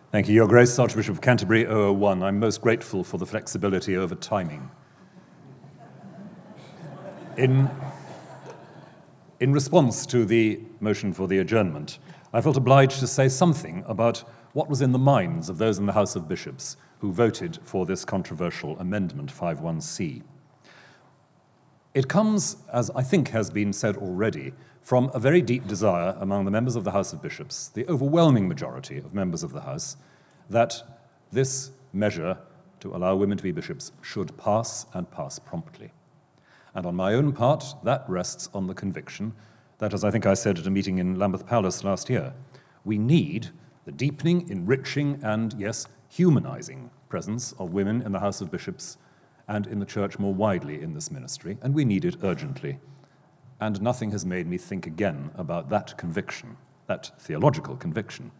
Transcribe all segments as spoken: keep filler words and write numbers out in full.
Thank you, Your Grace, Archbishop of Canterbury, oh oh one. I'm most grateful for the flexibility over timing. In, in response to the motion for the adjournment, I felt obliged to say something about what was in the minds of those in the House of Bishops who voted for this controversial amendment, five one C. It comes, as I think has been said already, from a very deep desire among the members of the House of Bishops, the overwhelming majority of members of the House, that this measure to allow women to be bishops should pass and pass promptly. And on my own part, that rests on the conviction that, as I think I said at a meeting in Lambeth Palace last year, we need the deepening, enriching, and, yes, humanizing presence of women in the House of Bishops and in the Church more widely in this ministry, and we need it urgently. And nothing has made me think again about that conviction, that theological conviction.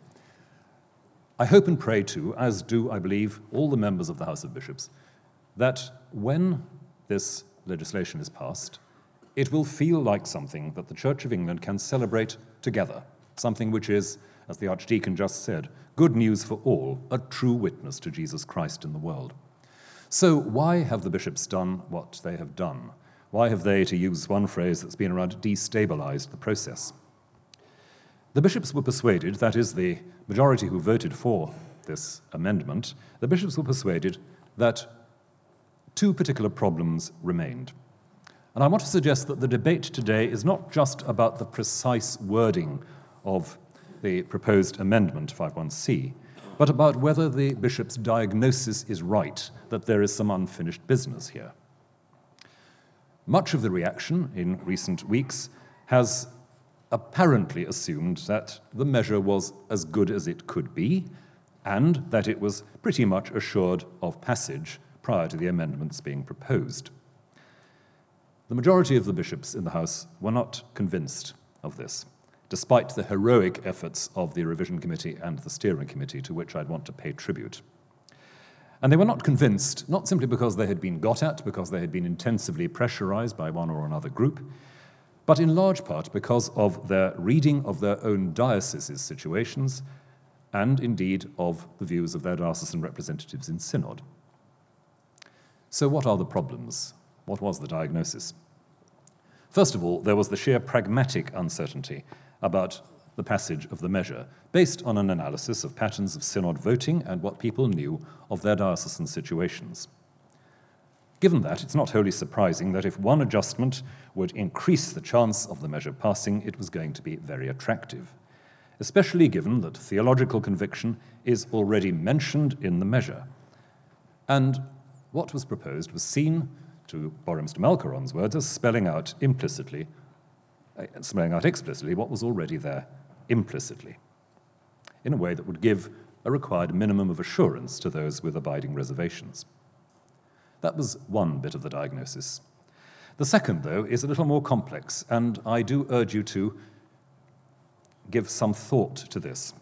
I hope and pray too, as do, I believe, all the members of the House of Bishops, that when this legislation is passed, it will feel like something that the Church of England can celebrate together, something which is, as the Archdeacon just said, good news for all, a true witness to Jesus Christ in the world. So why have the bishops done what they have done? Why have they, to use one phrase that's been around, destabilized the process? The bishops were persuaded, that is, the majority who voted for this amendment, the bishops were persuaded that two particular problems remained. And I want to suggest that the debate today is not just about the precise wording of the proposed amendment, five one C, but about whether the bishop's diagnosis is right, that there is some unfinished business here. Much of the reaction in recent weeks has apparently assumed that the measure was as good as it could be, and that it was pretty much assured of passage prior to the amendments being proposed. The majority of the bishops in the House were not convinced of this, despite the heroic efforts of the Revision Committee and the Steering Committee, to which I'd want to pay tribute. And they were not convinced, not simply because they had been got at, because they had been intensively pressurized by one or another group, but in large part because of their reading of their own dioceses' situations and indeed of the views of their diocesan representatives in synod. So what are the problems? What was the diagnosis? First of all, there was the sheer pragmatic uncertainty about the passage of the measure, based on an analysis of patterns of synod voting and what people knew of their diocesan situations. Given that, it's not wholly surprising that if one adjustment would increase the chance of the measure passing, it was going to be very attractive, especially given that theological conviction is already mentioned in the measure. And what was proposed was seen, to borrow Mister Malcaron's words, as spelling out implicitly, uh, spelling out explicitly what was already there implicitly, in a way that would give a required minimum of assurance to those with abiding reservations. That was one bit of the diagnosis. The second, though, is a little more complex, and I do urge you to give some thought to this.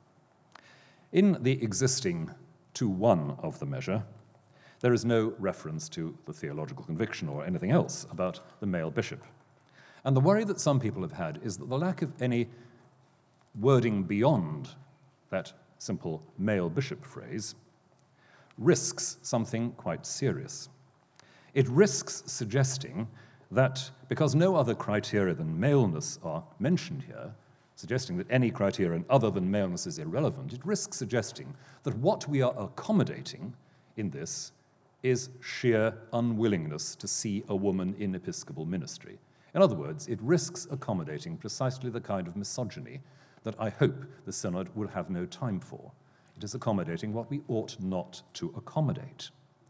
In the existing two one of the measure, there is no reference to the theological conviction or anything else about the male bishop. And the worry that some people have had is that the lack of any wording beyond that simple male bishop phrase risks something quite serious. It risks suggesting that because no other criteria than maleness are mentioned here, suggesting that any criterion other than maleness is irrelevant, it risks suggesting that what we are accommodating in this is sheer unwillingness to see a woman in episcopal ministry. In other words, it risks accommodating precisely the kind of misogyny that I hope the Synod will have no time for. It is accommodating what we ought not to accommodate.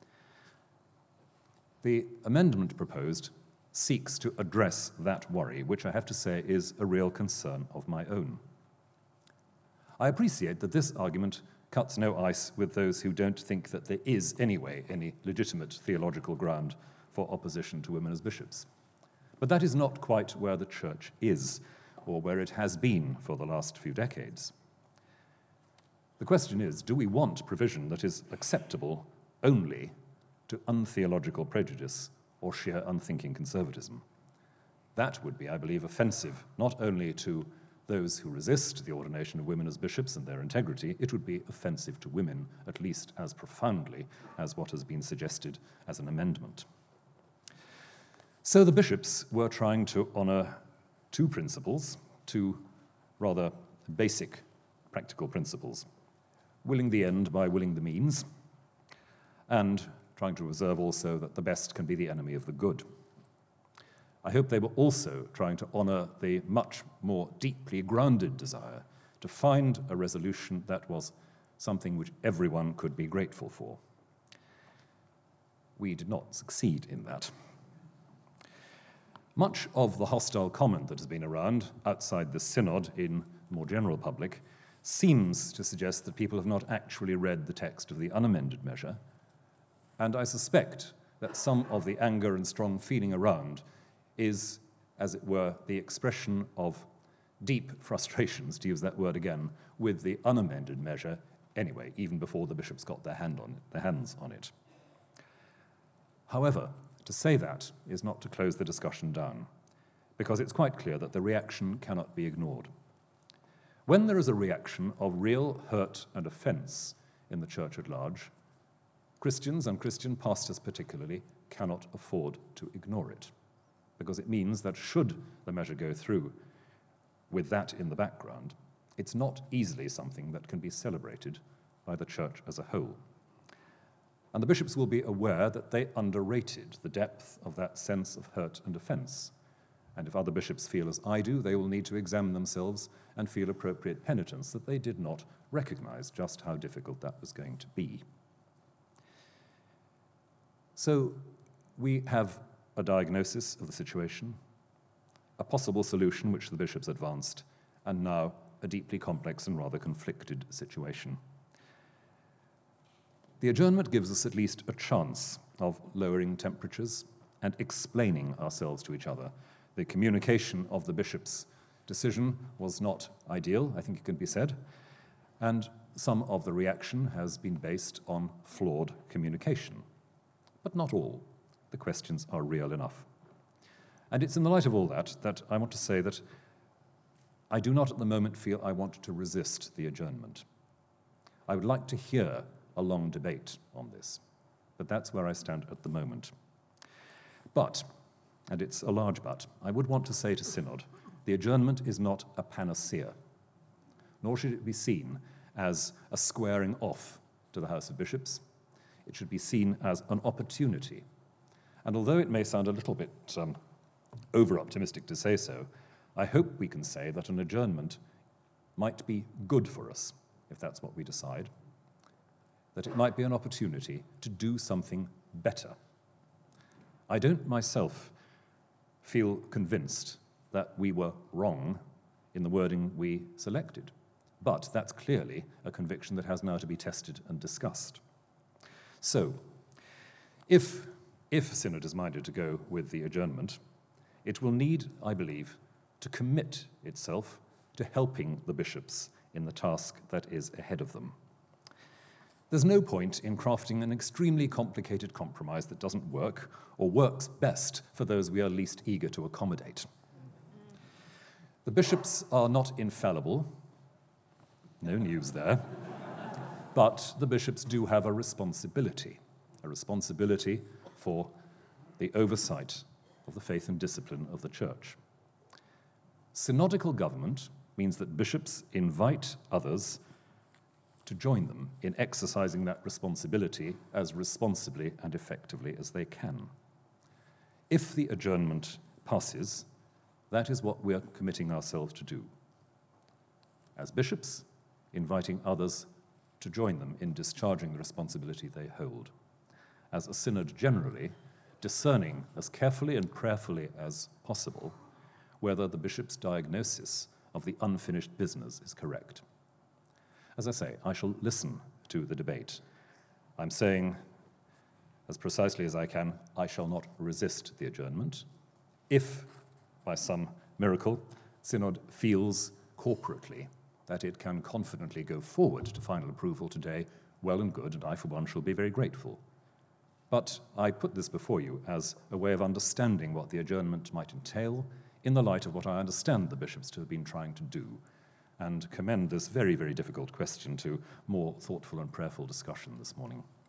The amendment proposed seeks to address that worry, which I have to say is a real concern of my own. I appreciate that this argument cuts no ice with those who don't think that there is anyway any legitimate theological ground for opposition to women as bishops. But that is not quite where the Church is, or where it has been for the last few decades. The question is, do we want provision that is acceptable only to untheological prejudice or sheer unthinking conservatism? That would be, I believe, offensive not only to those who resist the ordination of women as bishops and their integrity, it would be offensive to women, at least as profoundly as what has been suggested as an amendment. So the bishops were trying to honour two principles, two rather basic practical principles: willing the end by willing the means, and trying to observe also that the best can be the enemy of the good. I hope they were also trying to honour the much more deeply grounded desire to find a resolution that was something which everyone could be grateful for. We did not succeed in that. Much of the hostile comment that has been around outside the synod in the more general public seems to suggest that people have not actually read the text of the unamended measure, and I suspect that some of the anger and strong feeling around is, as it were, the expression of deep frustrations, to use that word again, with the unamended measure anyway, even before the bishops got their, hand on it, their hands on it. However, to say that is not to close the discussion down, because it's quite clear that the reaction cannot be ignored. When there is a reaction of real hurt and offence in the church at large, Christians, and Christian pastors particularly, cannot afford to ignore it, because it means that should the measure go through with that in the background, it's not easily something that can be celebrated by the church as a whole. And the bishops will be aware that they underrated the depth of that sense of hurt and offence. And if other bishops feel as I do, they will need to examine themselves and feel appropriate penitence that they did not recognize just how difficult that was going to be. So we have a diagnosis of the situation, a possible solution which the bishops advanced, and now a deeply complex and rather conflicted situation. The adjournment gives us at least a chance of lowering temperatures and explaining ourselves to each other. The communication of the bishop's decision was not ideal, I think it can be said, and some of the reaction has been based on flawed communication, but not all. The questions are real enough. And it's in the light of all that that I want to say that I do not at the moment feel I want to resist the adjournment. I would like to hear a long debate on this, but that's where I stand at the moment. But, and it's a large but, I would want to say to Synod, the adjournment is not a panacea, nor should it be seen as a squaring off to the House of Bishops. It should be seen as an opportunity. And although it may sound a little bit um, over-optimistic to say so, I hope we can say that an adjournment might be good for us, if that's what we decide, that it might be an opportunity to do something better. I don't myself feel convinced that we were wrong in the wording we selected, but that's clearly a conviction that has now to be tested and discussed. So, if If Synod is minded to go with the adjournment, it will need, I believe, to commit itself to helping the bishops in the task that is ahead of them. There's no point in crafting an extremely complicated compromise that doesn't work or works best for those we are least eager to accommodate. The bishops are not infallible, no news there, but the bishops do have a responsibility, a responsibility for the oversight of the faith and discipline of the Church. Synodical government means that bishops invite others to join them in exercising that responsibility as responsibly and effectively as they can. If the adjournment passes, that is what we are committing ourselves to do. As bishops, inviting others to join them in discharging the responsibility they hold. As a synod generally, discerning as carefully and prayerfully as possible whether the bishop's diagnosis of the unfinished business is correct. As I say, I shall listen to the debate. I'm saying, as precisely as I can, I shall not resist the adjournment. If, by some miracle, Synod feels corporately that it can confidently go forward to final approval today, well and good, and I, for one, shall be very grateful. But I put this before you as a way of understanding what the adjournment might entail in the light of what I understand the bishops to have been trying to do, and commend this very, very difficult question to more thoughtful and prayerful discussion this morning.